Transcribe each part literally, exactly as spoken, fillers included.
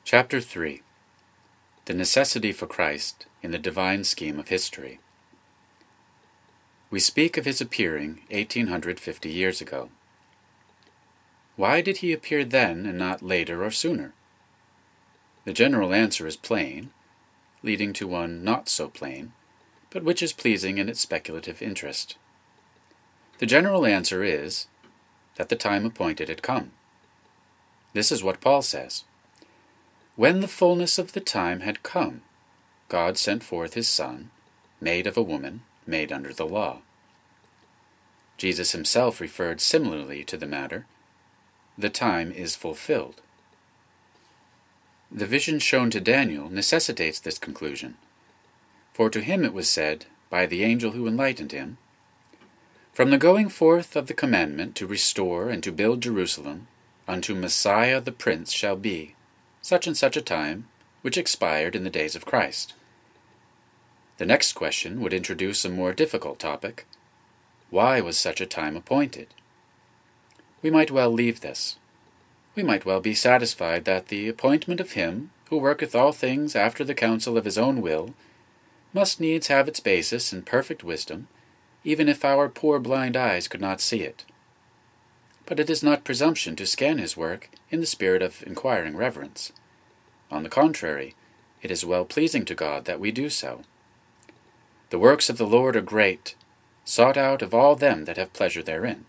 Chapter three. The Necessity for Christ in the Divine Scheme of History. We speak of his appearing eighteen fifty years ago. Why did he appear then and not later or sooner? The general answer is plain, leading to one not so plain, but which is pleasing in its speculative interest. The general answer is that the time appointed had come. This is what Paul says. When the fullness of the time had come, God sent forth his Son, made of a woman, made under the law. Jesus himself referred similarly to the matter. The time is fulfilled. The vision shown to Daniel necessitates this conclusion. For to him it was said, by the angel who enlightened him, From the going forth of the commandment to restore and to build Jerusalem, unto Messiah the Prince shall be, such and such a time, which expired in the days of Christ. The next question would introduce a more difficult topic. Why was such a time appointed? We might well leave this. We might well be satisfied that the appointment of him, who worketh all things after the counsel of his own will, must needs have its basis in perfect wisdom, even if our poor blind eyes could not see it. But it is not presumption to scan his work in the spirit of inquiring reverence. On the contrary, it is well-pleasing to God that we do so. The works of the Lord are great, sought out of all them that have pleasure therein.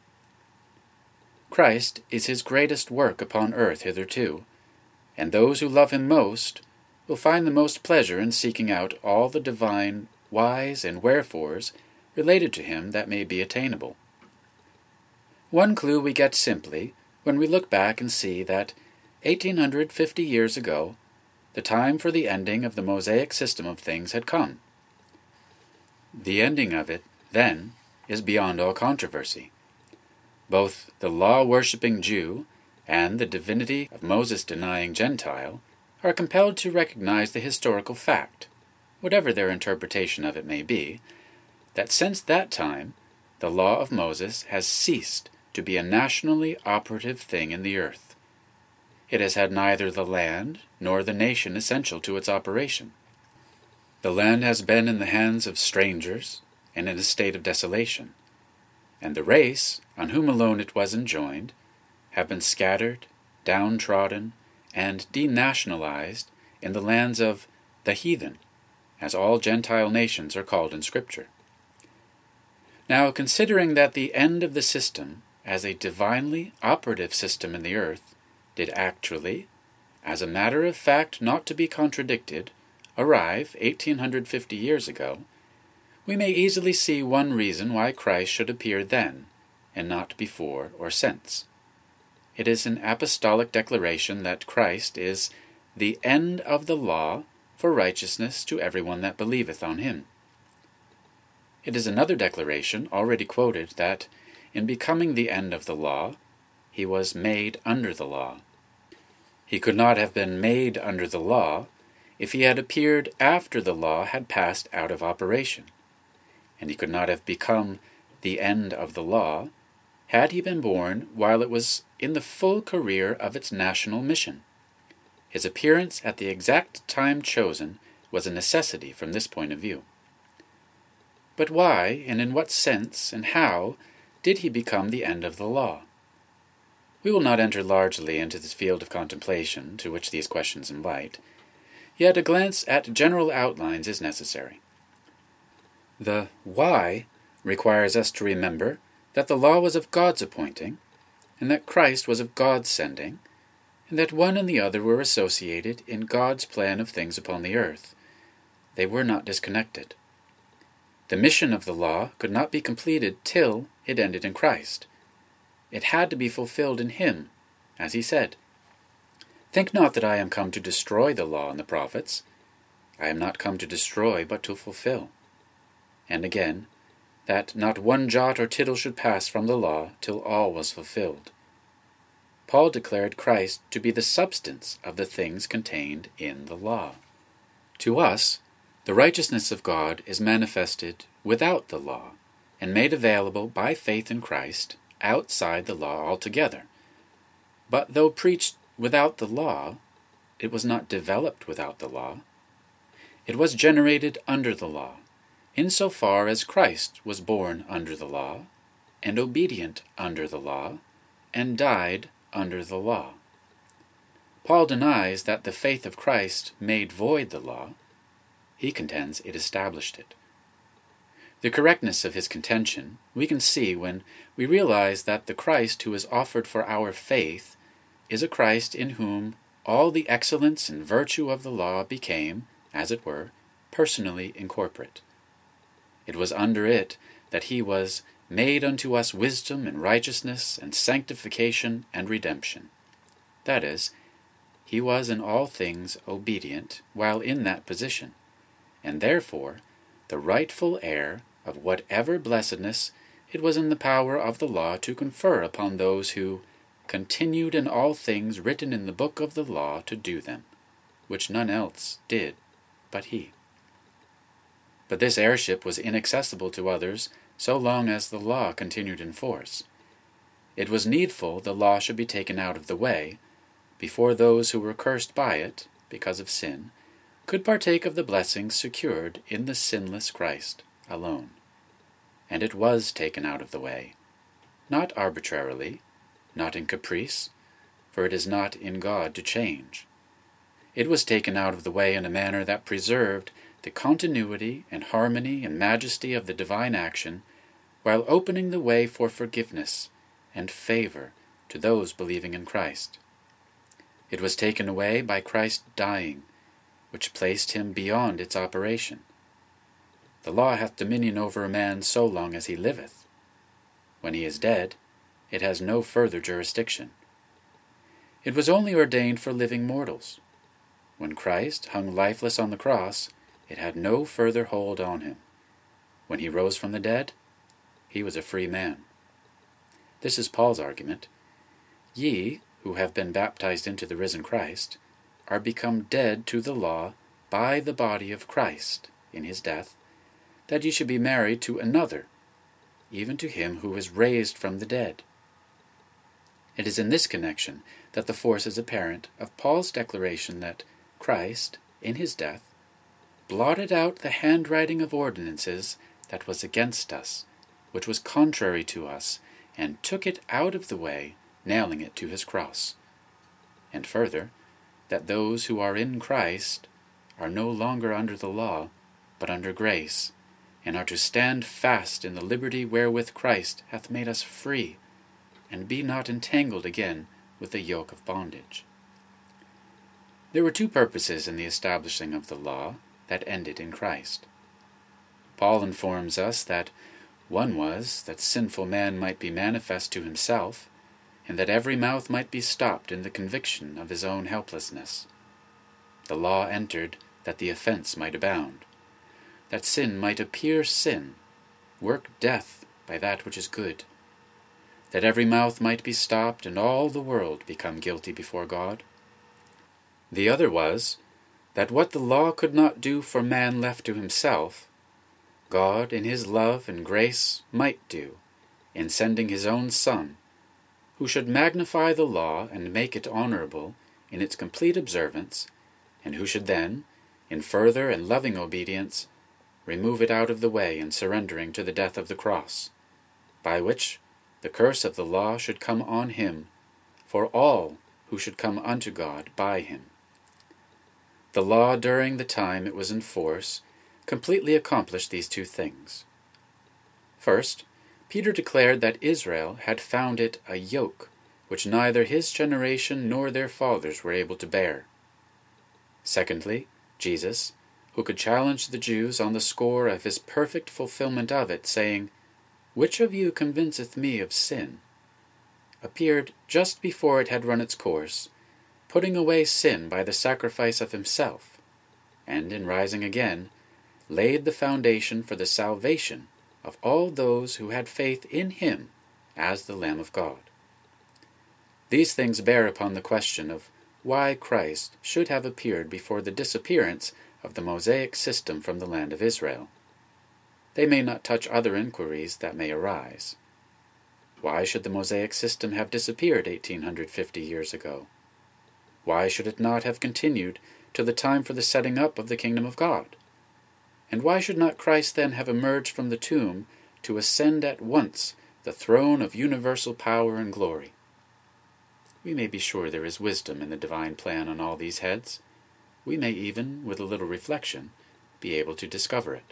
Christ is his greatest work upon earth hitherto, and those who love him most will find the most pleasure in seeking out all the divine whys and wherefores related to him that may be attainable. One clue we get simply when we look back and see that eighteen fifty years ago, the time for the ending of the Mosaic system of things had come. The ending of it, then, is beyond all controversy. Both the law-worshipping Jew and the divinity of Moses-denying Gentile are compelled to recognize the historical fact, whatever their interpretation of it may be, that since that time the law of Moses has ceased to be a nationally operative thing in the earth. It has had neither the land nor the nation essential to its operation. The land has been in the hands of strangers and in a state of desolation, and the race, on whom alone it was enjoined, have been scattered, downtrodden, and denationalized in the lands of the heathen, as all Gentile nations are called in Scripture. Now, considering that the end of the system as a divinely operative system in the earth did actually, as a matter of fact not to be contradicted, arrive eighteen fifty years ago, we may easily see one reason why Christ should appear then, and not before or since. It is an apostolic declaration that Christ is the end of the law for righteousness to everyone that believeth on him. It is another declaration, already quoted, that in becoming the end of the law, he was made under the law. He could not have been made under the law if he had appeared after the law had passed out of operation, and he could not have become the end of the law had he been born while it was in the full career of its national mission. His appearance at the exact time chosen was a necessity from this point of view. But why, and in what sense, and how, did he become the end of the law? We will not enter largely into this field of contemplation to which these questions invite, yet a glance at general outlines is necessary. The why requires us to remember that the law was of God's appointing, and that Christ was of God's sending, and that one and the other were associated in God's plan of things upon the earth. They were not disconnected. The mission of the law could not be completed till it ended in Christ. It had to be fulfilled in him, as he said, Think not that I am come to destroy the law and the prophets. I am not come to destroy, but to fulfill. And again, that not one jot or tittle should pass from the law till all was fulfilled. Paul declared Christ to be the substance of the things contained in the law. To us, the righteousness of God is manifested without the law, and made available by faith in Christ outside the law altogether. But though preached without the law, it was not developed without the law. It was generated under the law, insofar as Christ was born under the law, and obedient under the law, and died under the law. Paul denies that the faith of Christ made void the law. He contends it established it. The correctness of his contention we can see when we realize that the Christ who is offered for our faith is a Christ in whom all the excellence and virtue of the law became, as it were, personally incorporate. It was under it that he was made unto us wisdom and righteousness and sanctification and redemption. That is, he was in all things obedient while in that position, and therefore the rightful heir of whatever blessedness it was in the power of the law to confer upon those who continued in all things written in the book of the law to do them, which none else did but he. But this heirship was inaccessible to others so long as the law continued in force. It was needful the law should be taken out of the way, before those who were cursed by it, because of sin, could partake of the blessings secured in the sinless Christ alone. And it was taken out of the way, not arbitrarily, not in caprice, for it is not in God to change. It was taken out of the way in a manner that preserved the continuity and harmony and majesty of the divine action, while opening the way for forgiveness and favor to those believing in Christ. It was taken away by Christ dying, which placed him beyond its operation. The law hath dominion over a man so long as he liveth. When he is dead, it has no further jurisdiction. It was only ordained for living mortals. When Christ hung lifeless on the cross, it had no further hold on him. When he rose from the dead, he was a free man. This is Paul's argument. Ye, who have been baptized into the risen Christ, are become dead to the law by the body of Christ in his death, that ye should be married to another, even to him who is raised from the dead. It is in this connection that the force is apparent of Paul's declaration that Christ, in his death, blotted out the handwriting of ordinances that was against us, which was contrary to us, and took it out of the way, nailing it to his cross. And further, that those who are in Christ are no longer under the law, but under grace, and are to stand fast in the liberty wherewith Christ hath made us free, and be not entangled again with the yoke of bondage. There were two purposes in the establishing of the law that ended in Christ. Paul informs us that one was that sinful man might be manifest to himself, and that every mouth might be stopped in the conviction of his own helplessness. The law entered that the offense might abound, that sin might appear sin, work death by that which is good, that every mouth might be stopped and all the world become guilty before God. The other was that what the law could not do for man left to himself, God in his love and grace might do in sending his own Son, who should magnify the law and make it honorable in its complete observance, and who should then, in further and loving obedience, remove it out of the way in surrendering to the death of the cross, by which the curse of the law should come on him, for all who should come unto God by him. The law, during the time it was in force, completely accomplished these two things. First, Peter declared that Israel had found it a yoke which neither his generation nor their fathers were able to bear. Secondly, Jesus, who could challenge the Jews on the score of his perfect fulfillment of it, saying, "Which of you convinceth me of sin?" appeared just before it had run its course, putting away sin by the sacrifice of himself, and in rising again, laid the foundation for the salvation of all those who had faith in him as the Lamb of God. These things bear upon the question of why Christ should have appeared before the disappearance of the Mosaic system from the land of Israel. They may not touch other inquiries that may arise. Why should the Mosaic system have disappeared eighteen fifty years ago? why should it not have continued till the time for the setting up of the kingdom of God? And why should not Christ then have emerged from the tomb to ascend at once the throne of universal power and glory? We may be sure there is wisdom in the divine plan on all these heads. We may even, with a little reflection, be able to discover it.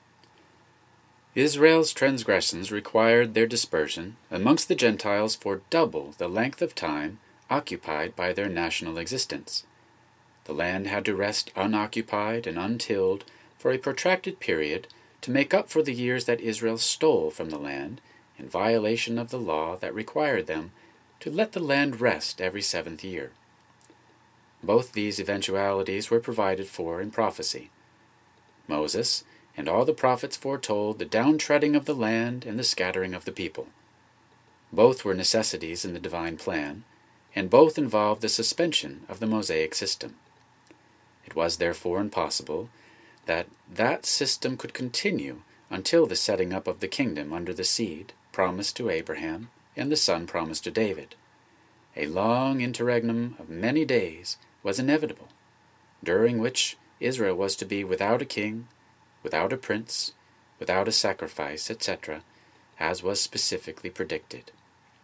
Israel's transgressions required their dispersion amongst the Gentiles for double the length of time occupied by their national existence. The land had to rest unoccupied and untilled for a protracted period to make up for the years that Israel stole from the land in violation of the law that required them to let the land rest every seventh year. Both these eventualities were provided for in prophecy. Moses and all the prophets foretold the downtreading of the land and the scattering of the people. Both were necessities in the divine plan, and both involved the suspension of the Mosaic system. It was therefore impossible that that system could continue until the setting up of the kingdom under the seed promised to Abraham and the son promised to David. A long interregnum of many days was inevitable, during which Israel was to be without a king, without a prince, without a sacrifice, et cetera, as was specifically predicted.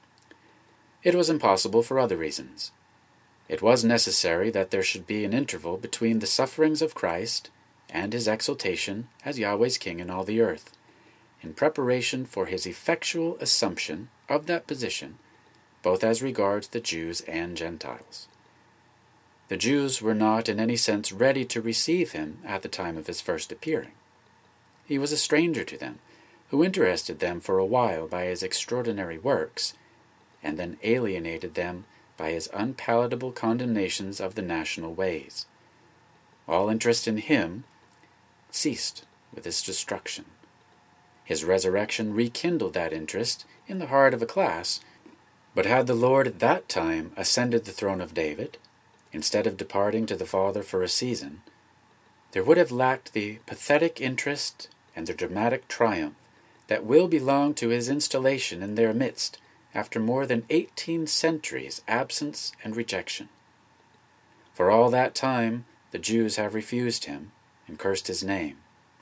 It was impossible for other reasons. It was necessary that there should be an interval between the sufferings of Christ and his exaltation as Yahweh's king in all the earth, in preparation for his effectual assumption of that position, both as regards the Jews and Gentiles. The Jews were not in any sense ready to receive him at the time of his first appearing. He was a stranger to them, who interested them for a while by his extraordinary works, and then alienated them by his unpalatable condemnations of the national ways. All interest in him ceased with his destruction. His resurrection rekindled that interest in the heart of a class, but had the Lord at that time ascended the throne of David, instead of departing to the Father for a season, there would have lacked the pathetic interest and the dramatic triumph that will belong to his installation in their midst after more than eighteen centuries' absence and rejection. For all that time the Jews have refused him and cursed his name.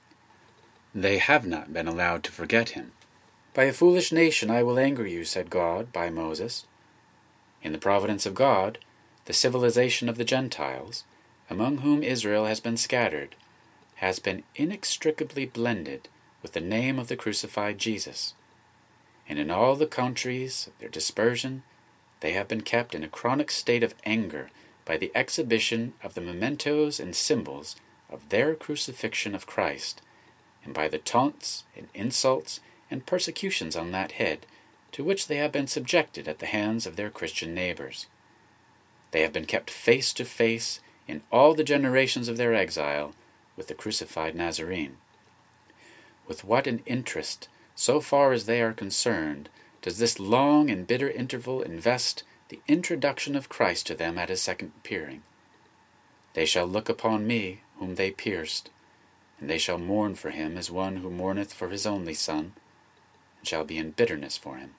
They have not been allowed to forget him. By a foolish nation I will anger you, said God by Moses. In the providence of God, the civilization of the Gentiles, among whom Israel has been scattered, has been inextricably blended with the name of the crucified Jesus. And in all the countries of their dispersion, they have been kept in a chronic state of anger by the exhibition of the mementos and symbols of their crucifixion of Christ, and by the taunts and insults and persecutions on that head to which they have been subjected at the hands of their Christian neighbors. They have been kept face to face in all the generations of their exile with the crucified Nazarene. With what an interest, so far as they are concerned, does this long and bitter interval invest the introduction of Christ to them at his second appearing. They shall look upon me, whom they pierced, and they shall mourn for him as one who mourneth for his only son, and shall be in bitterness for him.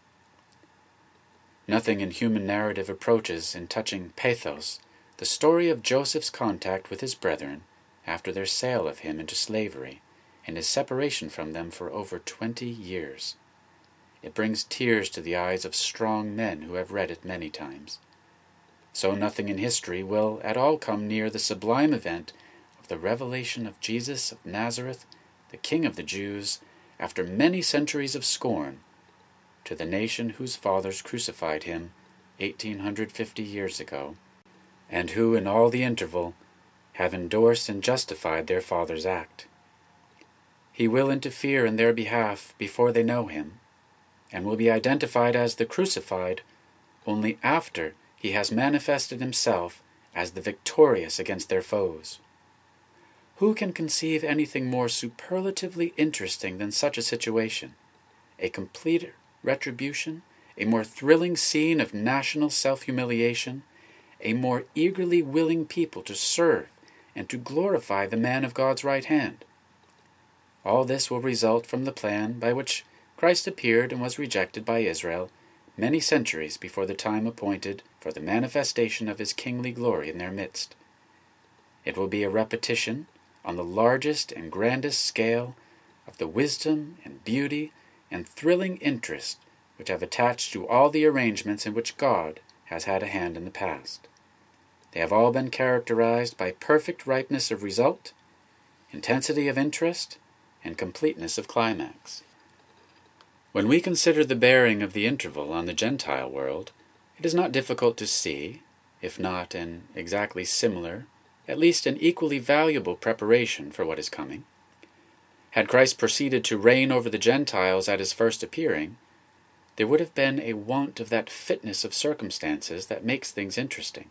Nothing in human narrative approaches in touching pathos the story of Joseph's contact with his brethren after their sale of him into slavery and his separation from them for over twenty years. It brings tears to the eyes of strong men who have read it many times. So nothing in history will at all come near the sublime event of the revelation of Jesus of Nazareth, the King of the Jews, after many centuries of scorn, to the nation whose fathers crucified him eighteen fifty years ago, and who in all the interval have endorsed and justified their father's act. He will interfere in their behalf before they know him, and will be identified as the crucified only after he has manifested himself as the victorious against their foes. Who can conceive anything more superlatively interesting than such a situation? A complete retribution, a more thrilling scene of national self-humiliation, a more eagerly willing people to serve and to glorify the man of God's right hand. All this will result from the plan by which Christ appeared and was rejected by Israel many centuries before the time appointed for the manifestation of his kingly glory in their midst. It will be a repetition, on the largest and grandest scale, of the wisdom and beauty and thrilling interest which have attached to all the arrangements in which God has had a hand in the past. They have all been characterized by perfect ripeness of result, intensity of interest, and completeness of climax. When we consider the bearing of the interval on the Gentile world, it is not difficult to see, if not an exactly similar, at least an equally valuable preparation for what is coming. Had Christ proceeded to reign over the Gentiles at his first appearing, there would have been a want of that fitness of circumstances that makes things interesting.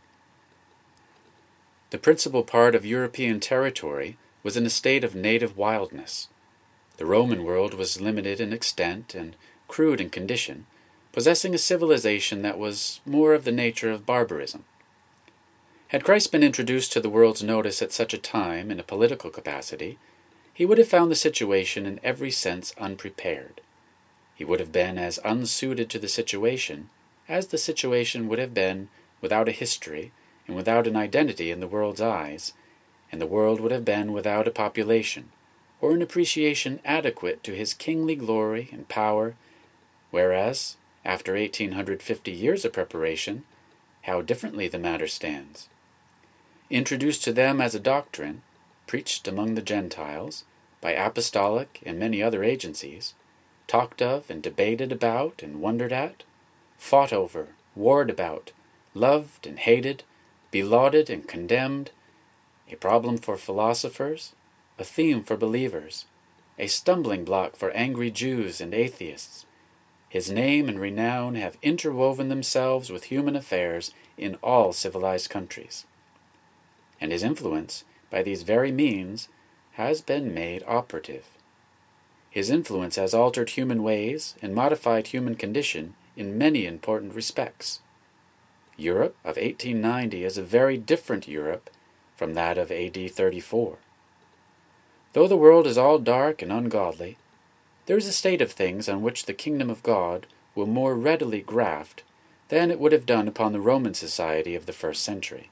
The principal part of European territory was in a state of native wildness. The Roman world was limited in extent and crude in condition, possessing a civilization that was more of the nature of barbarism. Had Christ been introduced to the world's notice at such a time in a political capacity, he would have found the situation in every sense unprepared. He would have been as unsuited to the situation as the situation would have been without a history and without an identity in the world's eyes, and the world would have been without a population, or an appreciation adequate to his kingly glory and power, whereas, after eighteen fifty years of preparation, how differently the matter stands. Introduced to them as a doctrine, preached among the Gentiles, by apostolic and many other agencies, talked of and debated about and wondered at, fought over, warred about, loved and hated, belauded and condemned, a problem for philosophers, a theme for believers, a stumbling block for angry Jews and atheists. His name and renown have interwoven themselves with human affairs in all civilized countries. And his influence, by these very means, has been made operative. His influence has altered human ways and modified human condition in many important respects. Europe of eighteen ninety is a very different Europe from that of A D thirty-four. Though the world is all dark and ungodly, there is a state of things on which the kingdom of God will more readily graft than it would have done upon the Roman society of the first century.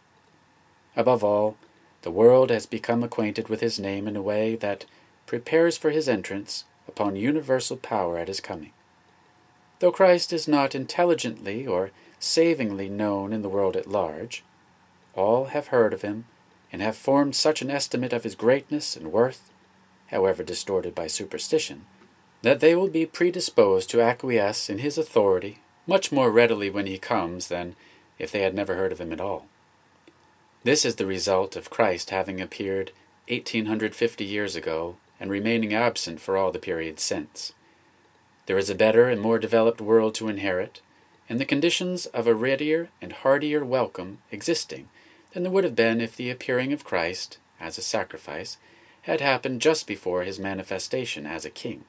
Above all, the world has become acquainted with his name in a way that prepares for his entrance upon universal power at his coming. Though Christ is not intelligently or savingly known in the world at large, all have heard of him and have formed such an estimate of his greatness and worth, however distorted by superstition, that they will be predisposed to acquiesce in his authority much more readily when he comes than if they had never heard of him at all. This is the result of Christ having appeared eighteen fifty years ago and remaining absent for all the period since. There is a better and more developed world to inherit, and the conditions of a readier and heartier welcome existing than there would have been if the appearing of Christ, as a sacrifice, had happened just before his manifestation as a king.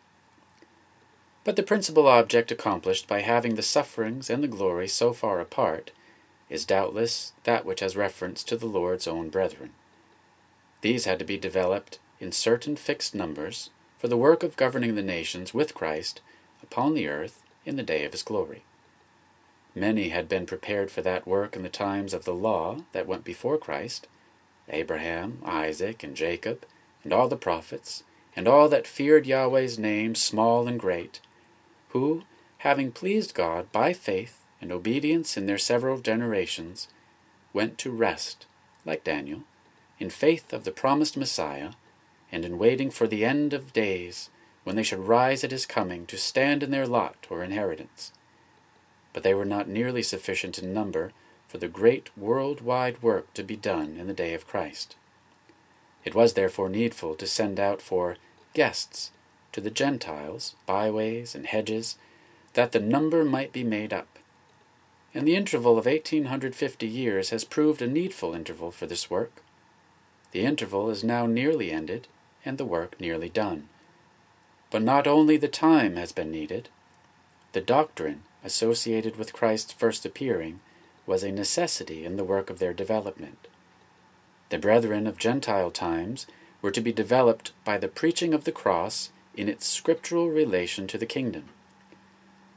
But the principal object accomplished by having the sufferings and the glory so far apart is doubtless that which has reference to the Lord's own brethren. These had to be developed in certain fixed numbers for the work of governing the nations with Christ upon the earth in the day of his glory. Many had been prepared for that work in the times of the law that went before Christ, Abraham, Isaac, and Jacob, and all the prophets, and all that feared Yahweh's name, small and great, who, having pleased God by faith and obedience in their several generations, went to rest, like Daniel, in faith of the promised Messiah, and in waiting for the end of days, when they should rise at his coming to stand in their lot or inheritance. But they were not nearly sufficient in number for the great world-wide work to be done in the day of Christ. It was therefore needful to send out for guests to the Gentiles, byways and hedges, that the number might be made up. And the interval of eighteen fifty years has proved a needful interval for this work. The interval is now nearly ended, and the work nearly done. But not only the time has been needed. The doctrine associated with Christ's first appearing was a necessity in the work of their development. The brethren of Gentile times were to be developed by the preaching of the cross in its scriptural relation to the kingdom.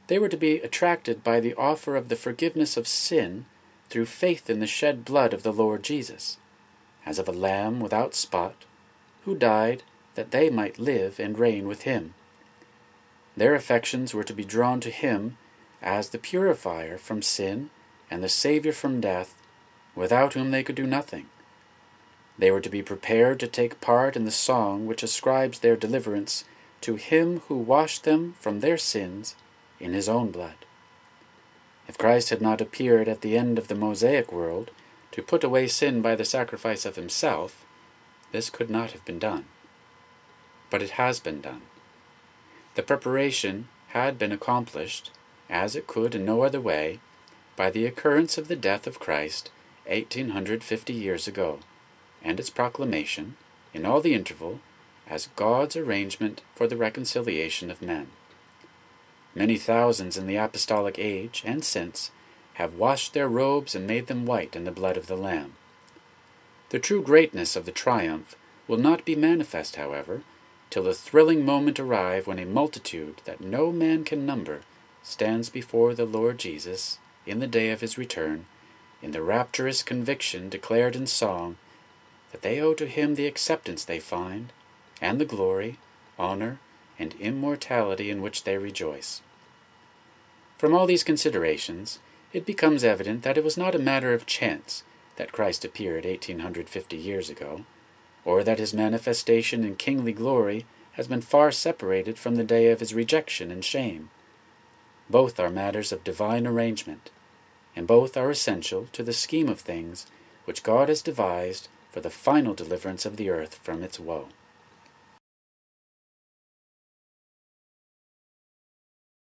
They were to be attracted by the offer of the forgiveness of sin through faith in the shed blood of the Lord Jesus, as of a lamb without spot, who died that they might live and reign with him. Their affections were to be drawn to him as the purifier from sin and the Savior from death, without whom they could do nothing. They were to be prepared to take part in the song which ascribes their deliverance to him who washed them from their sins in his own blood. If Christ had not appeared at the end of the Mosaic world to put away sin by the sacrifice of himself, this could not have been done. But it has been done. The preparation had been accomplished, as it could in no other way, by the occurrence of the death of Christ eighteen hundred fifty years ago, and its proclamation, in all the interval, as God's arrangement for the reconciliation of men. Many thousands in the apostolic age and since have washed their robes and made them white in the blood of the Lamb. The true greatness of the triumph will not be manifest, however, till the thrilling moment arrive when a multitude that no man can number stands before the Lord Jesus in the day of his return, in the rapturous conviction declared in song that they owe to him the acceptance they find, and the glory, honor, and immortality in which they rejoice. From all these considerations, it becomes evident that it was not a matter of chance that Christ appeared eighteen hundred fifty years ago, or that his manifestation in kingly glory has been far separated from the day of his rejection and shame. Both are matters of divine arrangement, and both are essential to the scheme of things which God has devised for the final deliverance of the earth from its woe.